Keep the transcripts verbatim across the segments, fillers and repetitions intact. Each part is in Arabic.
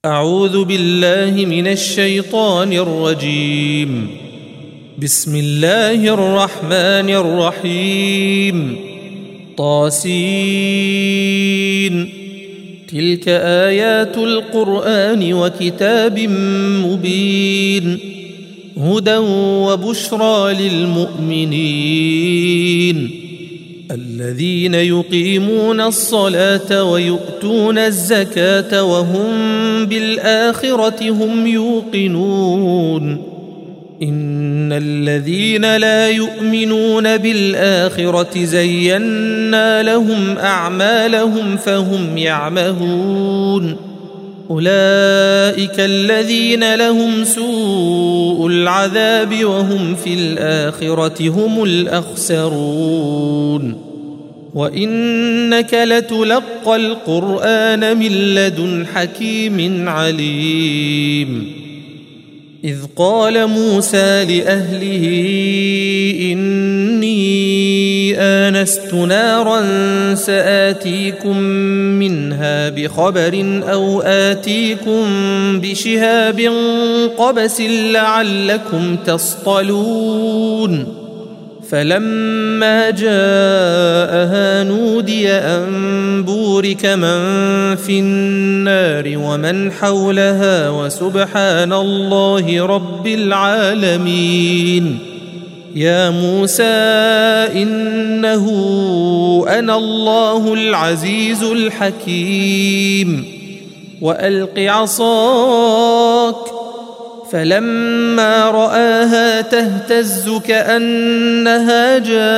أعوذ بالله من الشيطان الرجيم. بسم الله الرحمن الرحيم. طاسين. تلك آيات القرآن وكتاب مبين، هدى وبشرى للمؤمنين الذين يقيمون الصلاة ويؤتون الزكاة وهم بالآخرة هم يوقنون. إن الذين لا يؤمنون بالآخرة زينا لهم أعمالهم فهم يعمهون. أولئك الذين لهم سوء العذاب وهم في الآخرة هم الأخسرون. وإنك لتلقى القرآن من لدن حكيم عليم. إذ قال موسى لأهله إني آنست نارا سآتيكم منها بخبر أو آتيكم بشهاب قبس لعلكم تصطلون. فلما جاءها نودي أن بورك من في النار ومن حولها وسبحان الله رب العالمين. يا موسى إنه أنا الله العزيز الحكيم. وألق عصاك. فلما رآها تهتز كأنها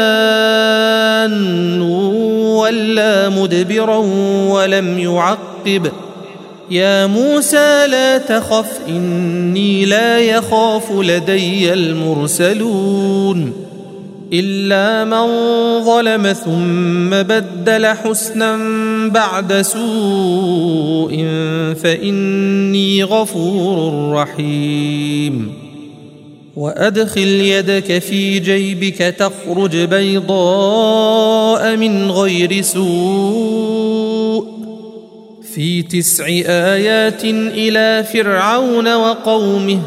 جان ولا مدبرا ولم يعقب. يا موسى لا تخف إني لا يخاف لدي المرسلون. إلا من ظلم ثم بدل حسنا بعد سوء فإني غفور رحيم. وأدخل يدك في جيبك تخرج بيضاء من غير سوء في تسع آيات إلى فرعون وقومه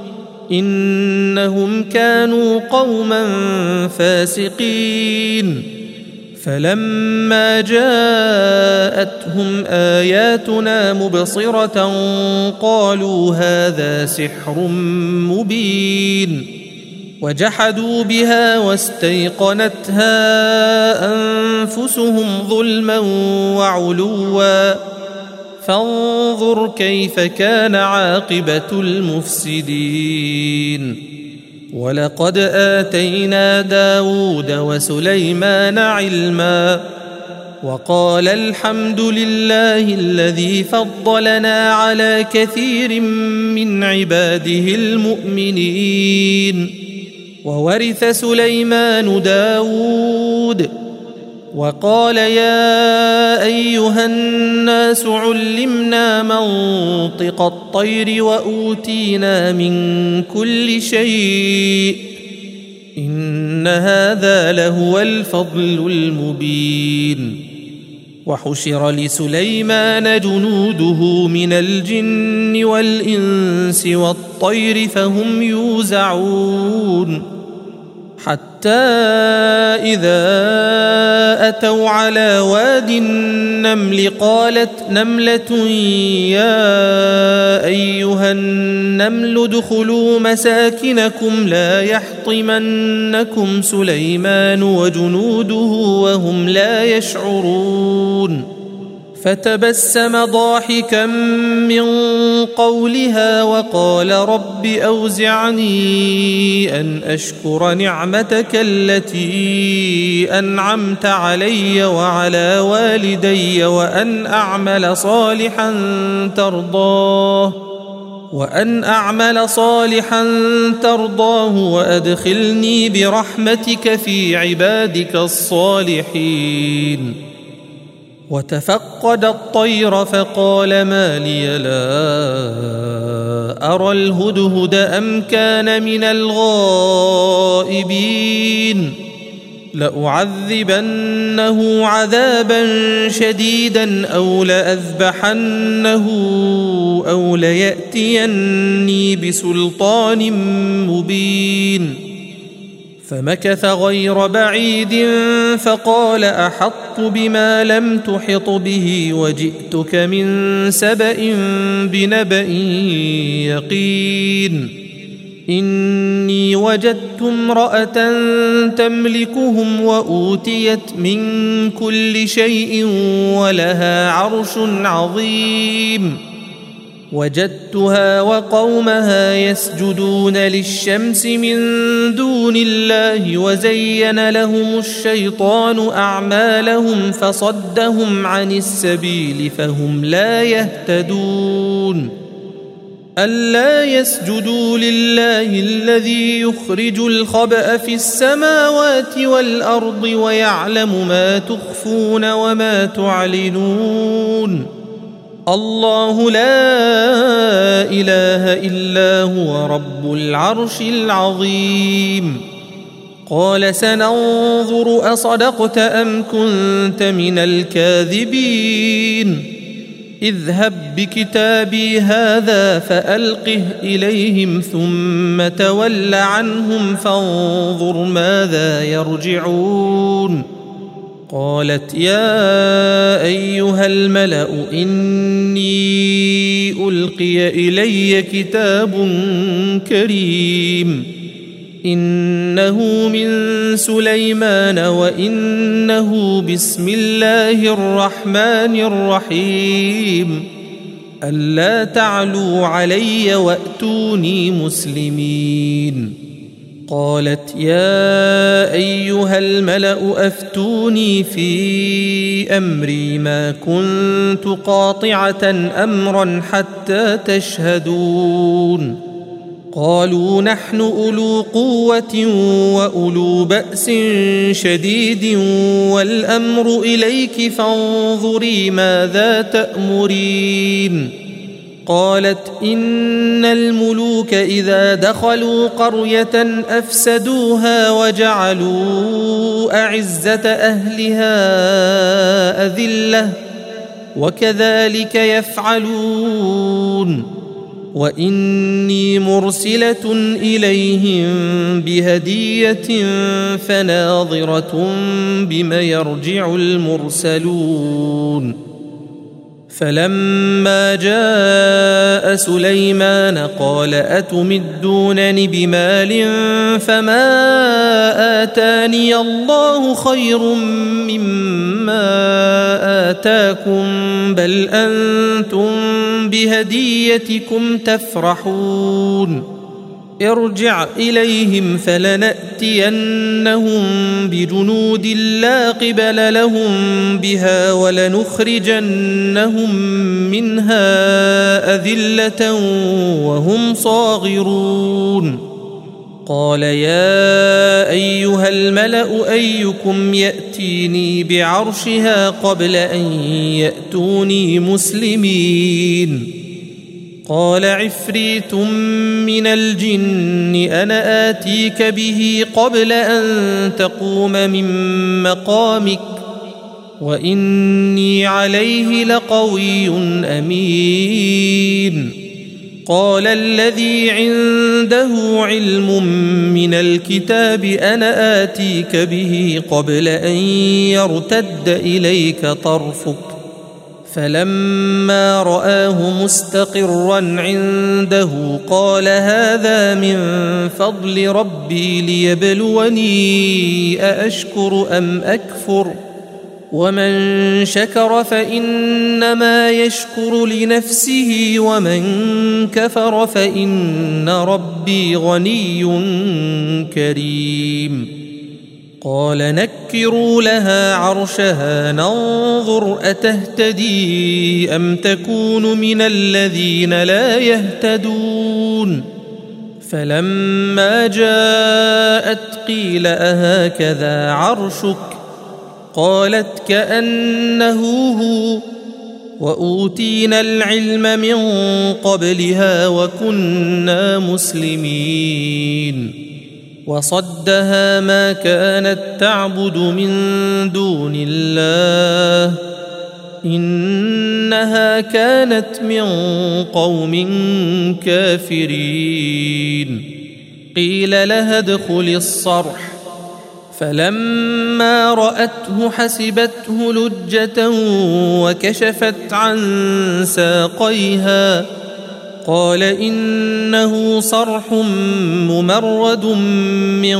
إنهم كانوا قوما فاسقين. فلما جاءتهم آياتنا مبصرة قالوا هذا سحر مبين، وجحدوا بها واستيقنتها أنفسهم ظلما وعلوا فانظر كيف كان عاقبة المفسدين. ولقد آتينا داود وسليمان علما وقال الحمد لله الذي فضلنا على كثير من عباده المؤمنين. وورث سليمان داود وقال يا أيها الناس علمنا منطق الطير وأوتينا من كل شيء إن هذا لهو الفضل المبين. وحشر لسليمان جنوده من الجن والإنس والطير فهم يوزعون. حتى إذا أتوا على واد النمل قالت نملة يا أيها النمل ادخلوا مساكنكم لا يحطمنكم سليمان وجنوده وهم لا يشعرون. فتبسم ضاحكا من قولها وقال رب أوزعني أن أشكر نعمتك التي أنعمت علي وعلى والدي وأن أعمل صالحا ترضاه وأن أعمل صالحا ترضاه وأدخلني برحمتك في عبادك الصالحين. وتفقد الطير فقال ما لي لا أرى الهدهد أم كان من الغائبين. لأعذبنه عذابا شديدا أو لأذبحنه أو ليأتيني بسلطان مبين فمكث غير بعيد فقال أحطت بما لم تحط به وجئتك من سبأ بنبأ يقين إني وجدت امرأة تملكهم وأوتيت من كل شيء ولها عرش عظيم وجدتها وقومها يسجدون للشمس من دون الله وزين لهم الشيطان أعمالهم فصدهم عن السبيل فهم لا يهتدون ألا يسجدوا لله الذي يخرج الخبأ في السماوات والأرض ويعلم ما تخفون وما تعلنون الله لا إله إلا هو رب العرش العظيم قال سننظر أصدقت أم كنت من الكاذبين اذهب بكتابي هذا فألقه إليهم ثم تول عنهم فانظر ماذا يرجعون قالت يا أيها الملأ إني ألقي إلي كتاب كريم إنه من سليمان وإنه بسم الله الرحمن الرحيم ألا تعلوا علي وأتوني مسلمين قالت يا أيها الملأ أفتوني في أمري ما كنت قاطعة أمرا حتى تشهدون قالوا نحن أولو قوة وأولو بأس شديد والأمر إليك فانظري ماذا تأمرين قالت إن الملوك إذا دخلوا قرية أفسدوها وجعلوا أعزة أهلها أذلة وكذلك يفعلون وإني مرسلة إليهم بهدية فناظرة بم يرجع المرسلون فلما جاء سليمان قال أتمدونني بمال فما آتاني الله خير مما آتاكم بل أنتم بهديتكم تفرحون ارجع إليهم فلنأتينهم بجنود لا قبل لهم بها ولنخرجنهم منها أذلة وهم صاغرون قال يا أيها الملأ أيكم يأتيني بعرشها قبل أن يأتوني مسلمين قال عفريت من الجن أنا آتيك به قبل أن تقوم من مقامك وإني عليه لقوي أمين قال الذي عنده علم من الكتاب أنا آتيك به قبل أن يرتد إليك طرفك فلما رآه مستقرا عنده قال هذا من فضل ربي ليبلوني أأشكر أم أكفر ومن شكر فإنما يشكر لنفسه ومن كفر فإن ربي غني كريم قال نكروا لها عرشها ننظر أتهتدي أم تكون من الذين لا يهتدون فلما جاءت قيل أهكذا عرشك قالت كأنه هو وأوتينا العلم من قبلها وكنا مسلمين وصدها ما كانت تعبد من دون الله إنها كانت من قوم كافرين. قيل لها ادخل الصرح، فلما رأته حسبته لجة وكشفت عن ساقيها، قال إنه صرح ممرد من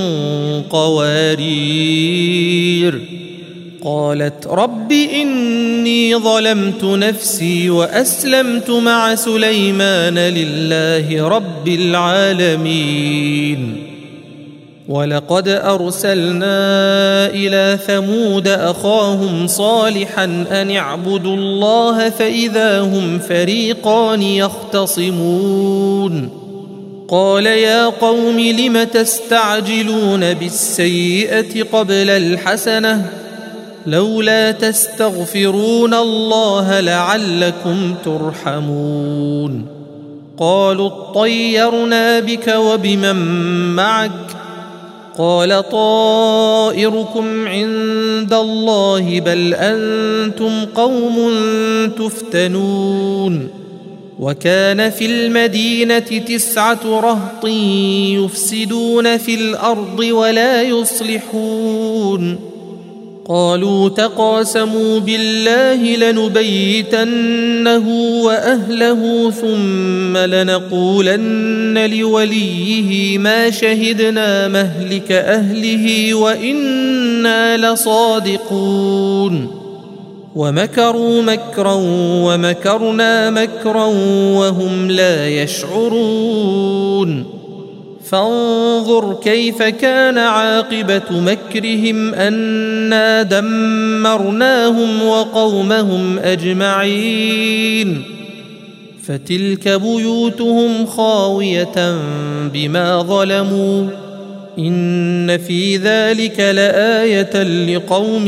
قوارير. قالت رب إني ظلمت نفسي وأسلمت مع سليمان لله رب العالمين. ولقد أرسلنا إلى ثمود أخاهم صالحا أن اعبدوا الله فإذا هم فريقان يختصمون. قال يا قوم لم تستعجلون بالسيئة قبل الحسنة لولا تستغفرون الله لعلكم ترحمون. قالوا اطيرنا بك وبمن معك، قال طائركم عند الله بل أنتم قوم تفتنون. وكان في المدينة تسعة رهط يفسدون في الأرض ولا يصلحون. قالوا تقاسموا بالله لنبيتنه وأهله ثم لنقولن لوليه ما شهدنا مهلك أهله وإنا لصادقون. ومكروا مكرا ومكرنا مكرا وهم لا يشعرون. فانظر كيف كان عاقبة مكرهم أنا دمرناهم وقومهم أجمعين. فتلك بيوتهم خاوية بما ظلموا إن في ذلك لآية لقوم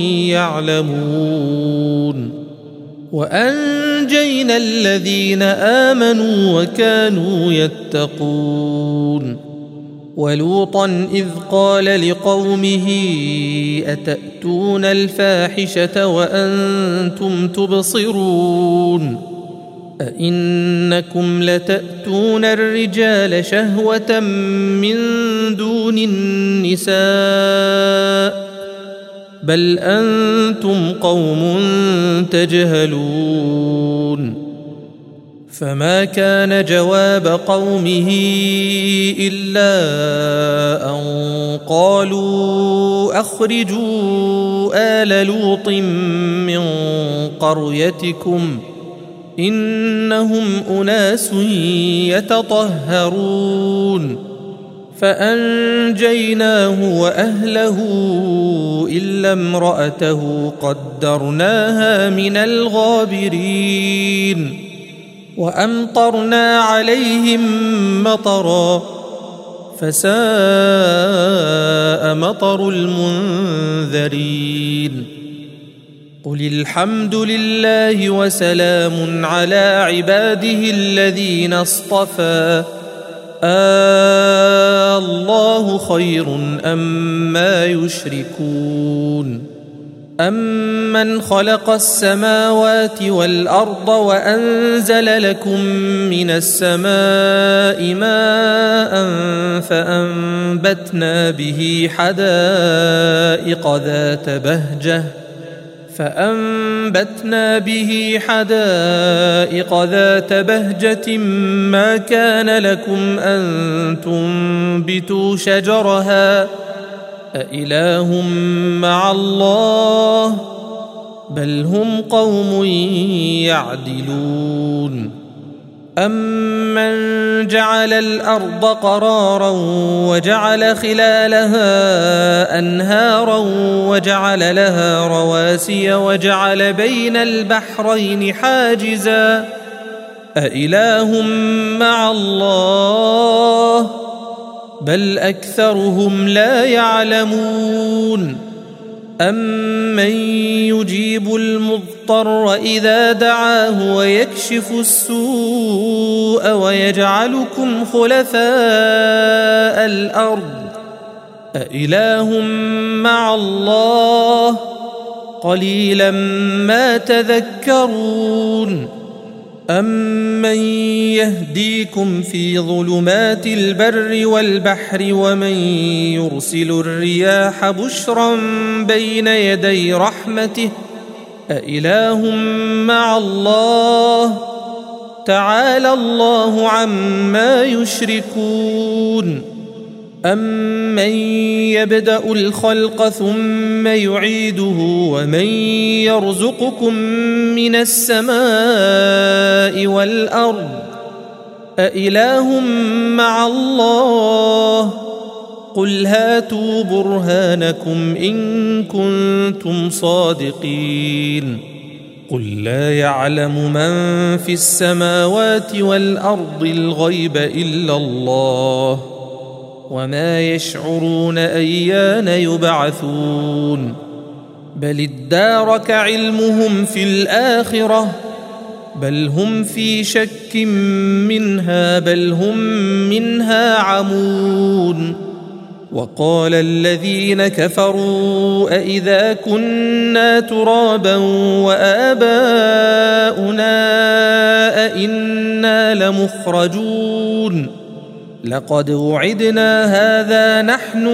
يعلمون. وأنجينا الذين آمنوا وكانوا يتقون. ولوطا إذ قال لقومه أتأتون الفاحشة وأنتم تبصرون أئنكم لتأتون الرجال شهوة من دون النساء بل أنتم قوم تجهلون. فما كان جواب قومه إلا أن قالوا أخرجوا آل لوط من قريتكم إنهم أناس يتطهرون. فأنجيناه وأهله إلا امرأته قدرناها من الغابرين. وأمطرنا عليهم مطرا فساء مطر المنذرين. قل الحمد لله وسلام على عباده الذين اصطفى آه الله خير أما يشركون. أمن خلق السماوات والأرض وأنزل لكم من السماء ماء فأنبتنا به حدائق ذات بهجة فأنبتنا به حدائق ذات بهجة ما كان لكم أن تنبتوا شجرها أإله مع الله بل هم قوم يعدلون. أمن جعل الأرض قرارا وجعل خلالها أنهارا وجعل لها رواسي وجعل بين البحرين حاجزا أإله مع الله بل أكثرهم لا يعلمون. أمن يجيب المضطر إذا دعاه ويكشف السوء ويجعلكم خلفاء الأرض أإله مع الله قليلا ما تذكرون أمن يهديكم في ظلمات البر والبحر ومن يرسل الرياح بشرا بين يدي رحمته أإله مع الله تعالى الله عما يشركون أمن يبدأ الخلق ثم يعيده ومن يرزقكم من السماء والأرض أإله مع الله قل هاتوا برهانكم إن كنتم صادقين قل لا يعلم من في السماوات والأرض الغيب إلا الله وما يشعرون أيان يبعثون بل ادارك علمهم في الآخرة بل هم في شك منها بل هم منها عمون وقال الذين كفروا أإذا كنا ترابا وآباؤنا أإنا لمخرجون لقد وعدنا هذا نحن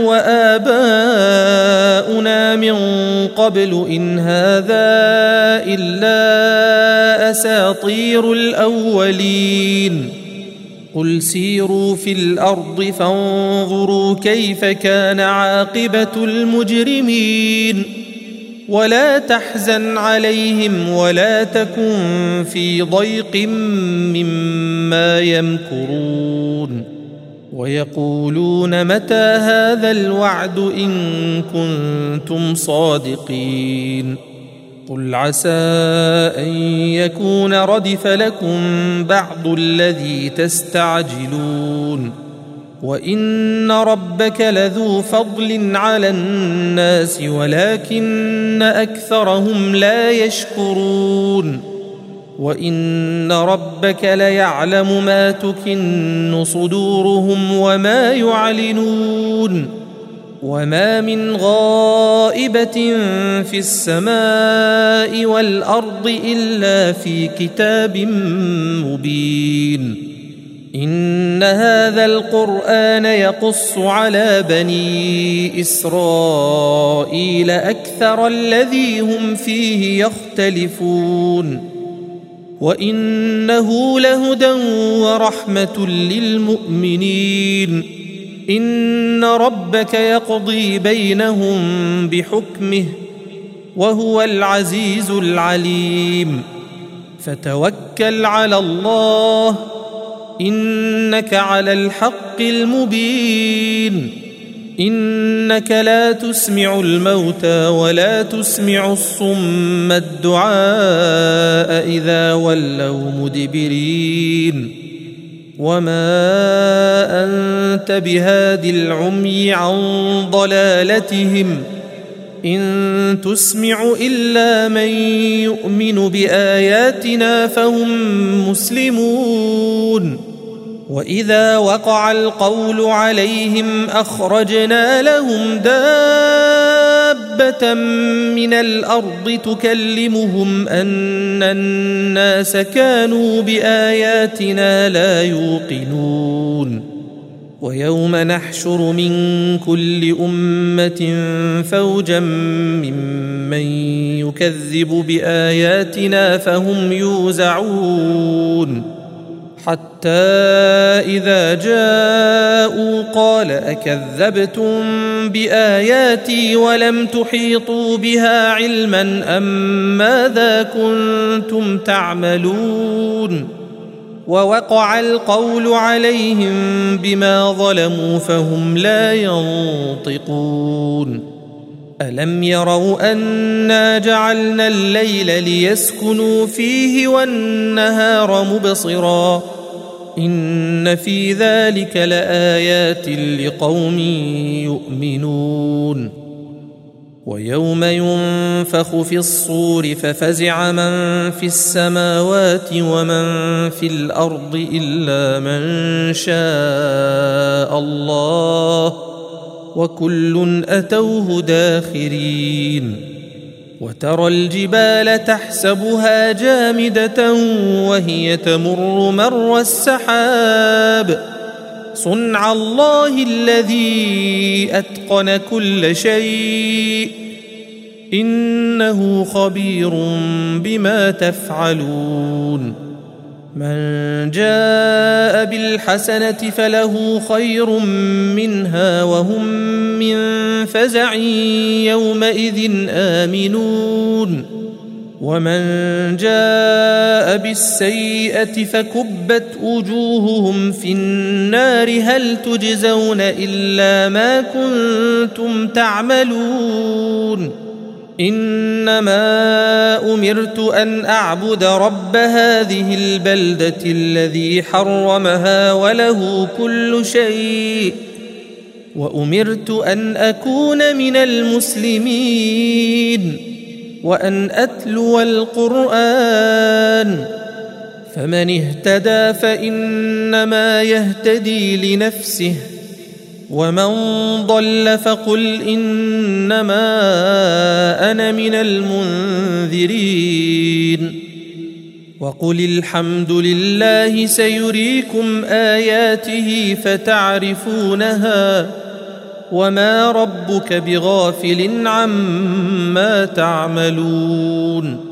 وآباؤنا من قبل إن هذا إلا أساطير الأولين قل سيروا في الأرض فانظروا كيف كان عاقبة المجرمين ولا تحزن عليهم ولا تكن في ضيق مما يمكرون ويقولون متى هذا الوعد إن كنتم صادقين قل عسى أن يكون ردف لكم بعض الذي تستعجلون وإن ربك لذو فضل على الناس ولكن أكثرهم لا يشكرون وإن ربك ليعلم ما تكن صدورهم وما يعلنون وما من غائبة في السماء والأرض إلا في كتاب مبين إن هذا القرآن يقص على بني إسرائيل أكثر الذي هم فيه يختلفون وإنه لهدى ورحمة للمؤمنين إن ربك يقضي بينهم بحكمه وهو العزيز العليم فتوكل على الله إنك على الحق المبين إنك لا تسمع الموتى ولا تسمع الصم الدعاء إذا ولوا مدبرين وما أنت بهاد العمي عن ضلالتهم إن تسمع إلا من يؤمن بآياتنا فهم مسلمون وإذا وقع القول عليهم أخرجنا لهم دابة من الأرض تكلمهم أن الناس كانوا بآياتنا لا يوقنون ويوم نحشر من كل أمة فوجا ممن يكذب بآياتنا فهم يوزعون حتى إذا جاءوا قال أكذبتم بآياتي ولم تحيطوا بها علما أم ماذا كنتم تعملون ووقع القول عليهم بما ظلموا فهم لا ينطقون ألم يروا أنا جعلنا الليل ليسكنوا فيه والنهار مبصرا إن في ذلك لآيات لقوم يؤمنون ويوم ينفخ في الصور ففزع من في السماوات ومن في الأرض إلا من شاء الله وكل أتوه داخرين وترى الجبال تحسبها جامدة وهي تمر مر السحاب صنع الله الذي أتقن كل شيء إنه خبير بما تفعلون من جاء بالحسنة فله خير منها وهم من فزع يومئذ آمنون ومن جاء بالسيئة فكبت وجوههم في النار هل تجزون إلا ما كنتم تعملون إنما أمرت أن أعبد رب هذه البلدة الذي حرمها وله كل شيء وأمرت أن أكون من المسلمين وأن أتلو القرآن فمن اهتدى فإنما يهتدي لنفسه ومن ضل فقل إنما أنا من المنذرين وقل الحمد لله سيريكم آياته فتعرفونها وما ربك بغافل عما تعملون